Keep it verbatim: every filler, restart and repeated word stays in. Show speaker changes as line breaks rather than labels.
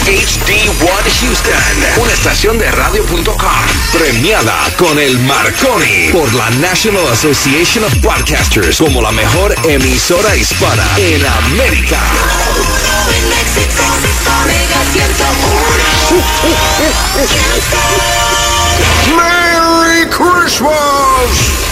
H D uno Houston, una estación de radio punto com, premiada con el Marconi por la National Association of Broadcasters como la mejor emisora hispana en América.
En México, Omega ciento uno.
Merry Christmas!